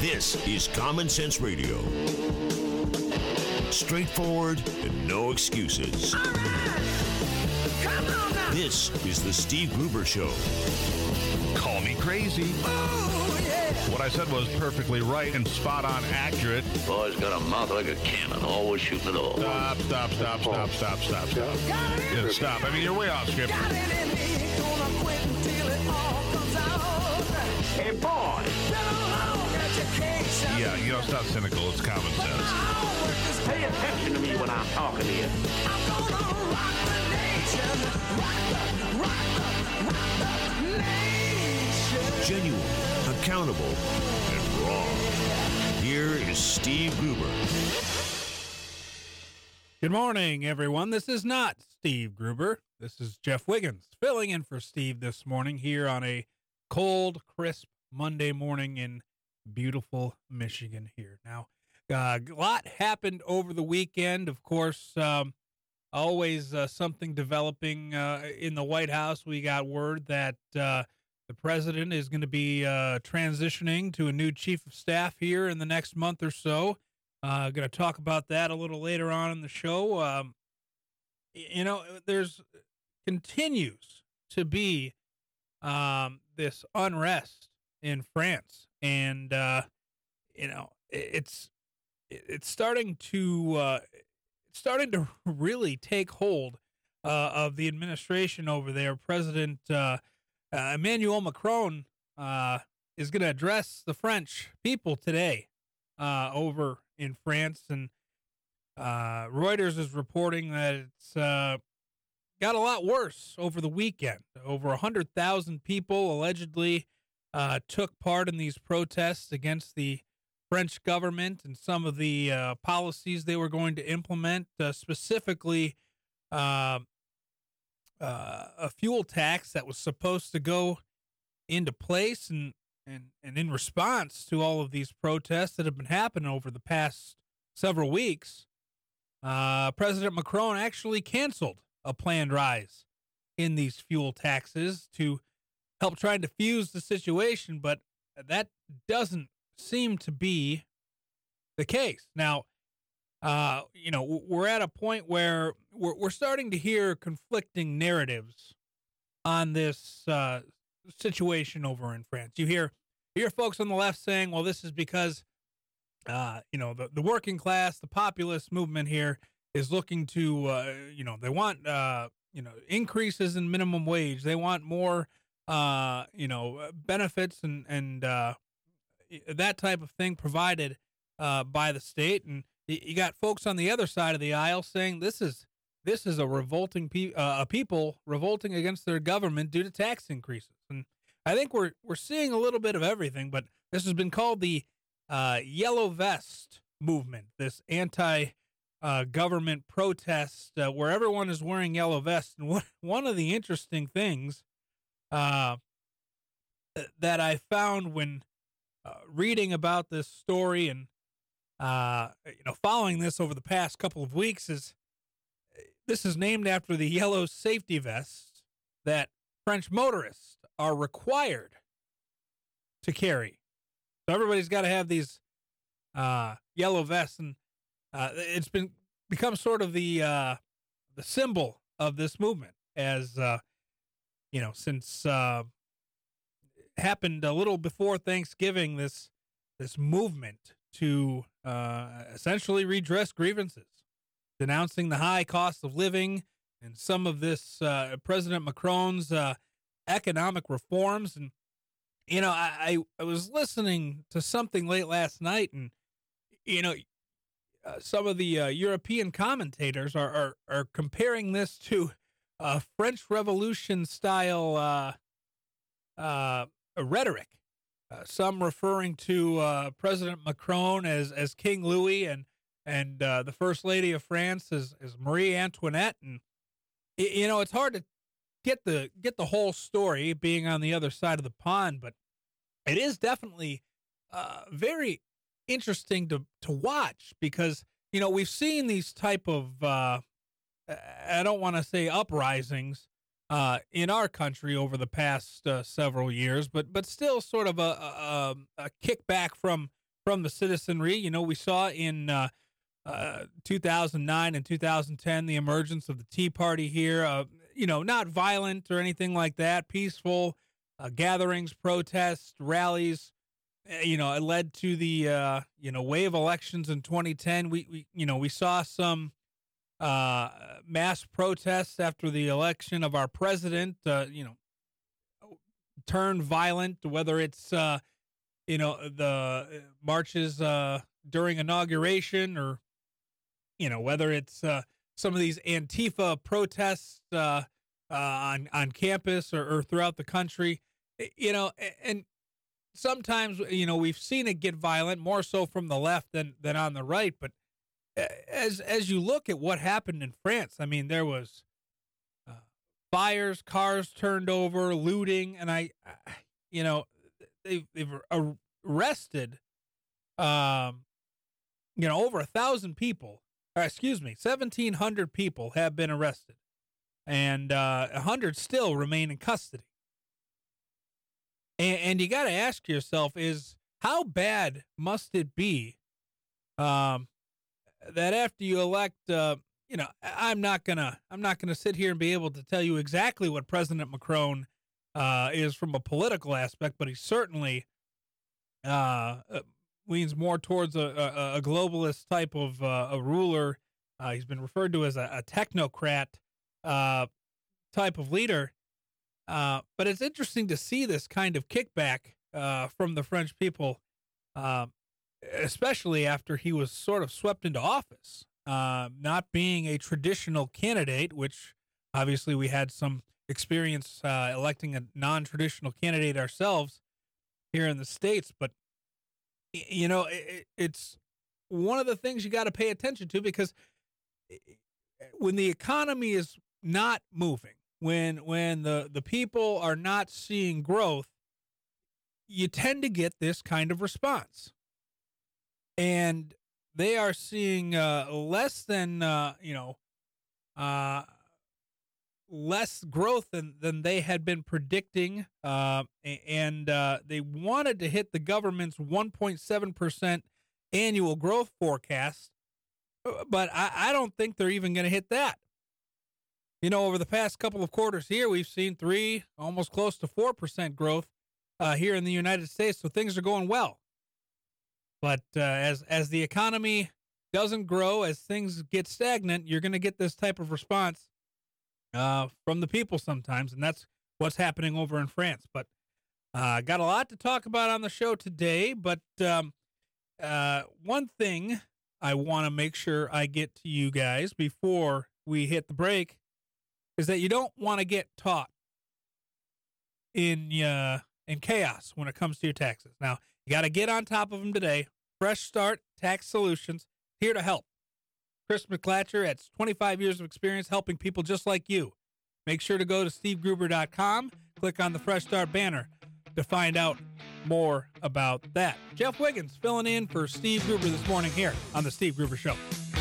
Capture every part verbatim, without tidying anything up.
This is Common Sense Radio. Straightforward and no excuses. All right. Come on now. This is the Steve Gruber Show. Call me crazy. Oh, yeah. What I said was perfectly right and spot on accurate. Boy's got a mouth like a cannon, always shooting it all. Stop, stop, stop, stop, stop, stop, stop. Yeah, stop. I mean, you're way off script. Got it in me. Gonna quit until it all comes out. Hey, boy. Long education. Yeah, you know, it's not cynical. It's common sense. Pay attention to me when I'm talking to you. I'm gonna rock the nation. Rock the, rock the, rock the nation. Genuine, accountable, and raw. Here is Steve Gruber. Good morning, everyone. This is not Steve Gruber. This is Jeff Wiggins filling in for Steve this morning here on a cold, crisp Monday morning in beautiful Michigan here. Now, uh, a lot happened over the weekend. Of course, um, always uh, something developing uh, in the White House. We got word that uh, the president is going to be uh, transitioning to a new chief of staff here in the next month or so. Uh, going to talk about that a little later on in the show. Um, you know, there's continues to be um, this unrest in France, and uh, you know, it's it's starting to uh, it's starting to really take hold uh, of the administration over there. President uh, uh, Emmanuel Macron uh, is going to address the French people today uh, over in France, and uh, Reuters is reporting that it's uh, got a lot worse over the weekend. Over one hundred thousand people allegedly uh, took part in these protests against the French government and some of the uh, policies they were going to implement, uh, specifically uh, uh, a fuel tax that was supposed to go into place, and, and, and in response to all of these protests that have been happening over the past several weeks, uh, President Macron actually canceled a planned rise in these fuel taxes to help try and diffuse the situation, but that doesn't seem to be the case. Now, uh, you know, we're at a point where we're, we're starting to hear conflicting narratives on this uh, situation over in France. You hear, you hear folks on the left saying, well, this is because, uh, you know, the, the working class, the populist movement here is looking to, uh, you know, they want, uh, you know, increases in minimum wage. They want more, uh, you know, benefits and, and, uh, that type of thing provided, uh, by the state. And you got folks on the other side of the aisle saying this is, this is a revolting, pe- uh, a people revolting against their government due to tax increases. And I think we're, we're seeing a little bit of everything, but this has been called the, uh, yellow vest movement, this anti, uh, government protest, uh, where everyone is wearing yellow vests. And one, one of the interesting things, uh, that I found when, Uh, reading about this story and, uh, you know, following this over the past couple of weeks is this is named after the yellow safety vests that French motorists are required to carry. So everybody's got to have these uh, yellow vests, and uh, it's been become sort of the uh, the symbol of this movement, as uh, you know, since. Uh, happened a little before Thanksgiving, this this movement to uh, essentially redress grievances, denouncing the high cost of living and some of this uh, President Macron's uh, economic reforms. And, you know, I, I, I was listening to something late last night, and, you know, uh, some of the uh, European commentators are, are, are comparing this to uh, French Revolution style uh, uh, rhetoric, uh, some referring to uh, President Macron as, as King Louis, and and uh, the First Lady of France as, as Marie Antoinette. And you know, it's hard to get the get the whole story being on the other side of the pond, but it is definitely uh, very interesting to to watch, because you know, we've seen these type of uh, I don't want to say uprisings Uh, in our country over the past uh, several years, but but still sort of a, a, a kickback from from the citizenry. You know, we saw in uh, uh, two thousand nine and two thousand ten the emergence of the Tea Party here. Uh, you know, not violent or anything like that, peaceful uh, gatherings, protests, rallies. Uh, you know, it led to the, uh, you know, wave elections in twenty ten. We, we you know, we saw some uh, mass protests after the election of our president, uh, you know, turn violent, whether it's, uh, you know, the marches uh, during inauguration or, you know, whether it's uh, some of these Antifa protests uh, uh, on, on campus or, or throughout the country, you know, and sometimes, you know, we've seen it get violent, more so from the left than, than on the right. But as, as you look at what happened in France, I mean, there was uh, fires, cars turned over, looting, and I, I you know, they've, they've arrested, um, you know, over a thousand people. Or excuse me, seventeen hundred people have been arrested, and uh, one hundred still remain in custody. And, and you got to ask yourself: is how bad must it be um, that after you elect, uh, you know, I'm not gonna, I'm not gonna sit here and be able to tell you exactly what President Macron uh, is from a political aspect, but he certainly uh, leans more towards a, a, a globalist type of uh, a ruler. Uh, he's been referred to as a, a technocrat uh, type of leader. Uh, but it's interesting to see this kind of kickback uh, from the French people, uh, especially after he was sort of swept into office, uh, not being a traditional candidate, which obviously we had some experience uh, electing a non-traditional candidate ourselves here in the States. But you know, it, it's one of the things you got to pay attention to, because when the economy is not moving, when when the, the people are not seeing growth, you tend to get this kind of response. And they are seeing uh, less than, uh, you know, uh, less growth than, than they had been predicting, uh, and uh, they wanted to hit the government's one point seven percent annual growth forecast, but I, I don't think they're even going to hit that. You know, over the past couple of quarters here, we've seen three, almost close to four percent growth uh, here in the United States, so things are going well. But uh, as as the economy doesn't grow, as things get stagnant, you're going to get this type of response Uh, from the people sometimes, and that's what's happening over in France. But uh, got a lot to talk about on the show today, but um, uh, one thing I want to make sure I get to you guys before we hit the break is that you don't want to get taught in uh, in chaos when it comes to your taxes. Now, you got to get on top of them today. Fresh Start Tax Solutions, here to help. Chris McClatcher has twenty-five years of experience helping people just like you. Make sure to go to steve gruber dot com, click on the Fresh Start banner to find out more about that. Jeff Wiggins filling in for Steve Gruber this morning here on The Steve Gruber Show.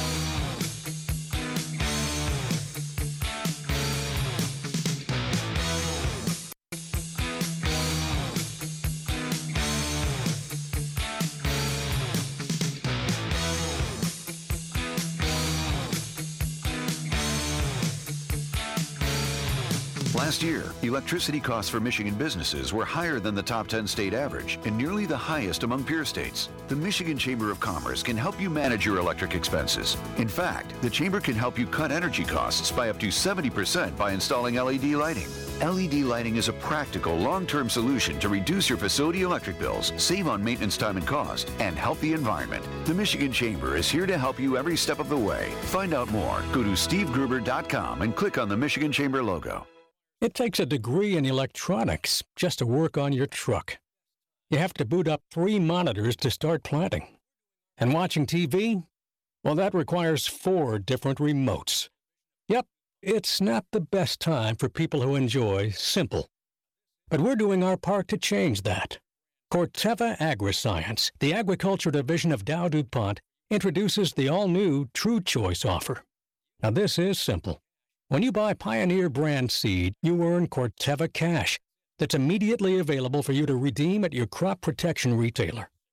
Last year, electricity costs for Michigan businesses were higher than the top ten state average and nearly the highest among peer states. The Michigan Chamber of Commerce can help you manage your electric expenses. In fact, the Chamber can help you cut energy costs by up to seventy percent by installing L E D lighting. L E D lighting is a practical, long-term solution to reduce your facility electric bills, save on maintenance time and cost, and help the environment. The Michigan Chamber is here to help you every step of the way. Find out more. Go to steve gruber dot com and click on the Michigan Chamber logo. It takes a degree in electronics just to work on your truck. You have to boot up three monitors to start planting. And watching T V? Well, that requires four different remotes. Yep, it's not the best time for people who enjoy simple. But we're doing our part to change that. Corteva Agriscience, the agriculture division of Dow DuPont, introduces the all-new True Choice offer. Now, this is simple. When you buy Pioneer brand seed, you earn Corteva Cash that's immediately available for you to redeem at your crop protection retailer.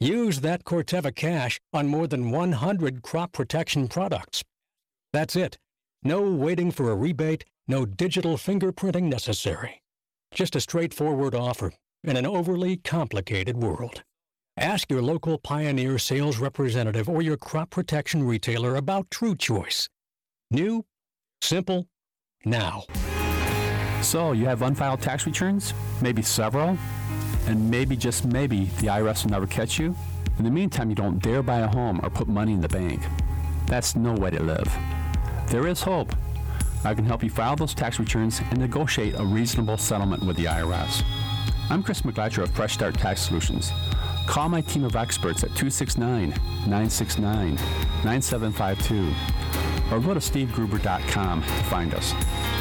Use that Corteva cash on more than one hundred crop protection products. That's it. No waiting for a rebate, no digital fingerprinting necessary. Just a straightforward offer in an overly complicated world. Ask your local Pioneer sales representative or your crop protection retailer about True Choice. New, simple, now. So, you have unfiled tax returns? Maybe several? And maybe, just maybe, the I R S will never catch you? In the meantime, you don't dare buy a home or put money in the bank. That's no way to live. There is hope. I can help you file those tax returns and negotiate a reasonable settlement with the I R S. I'm Chris McGlatcher of Fresh Start Tax Solutions. Call my team of experts at two six nine, nine six nine, nine seven five two or go to steve gruber dot com to find us.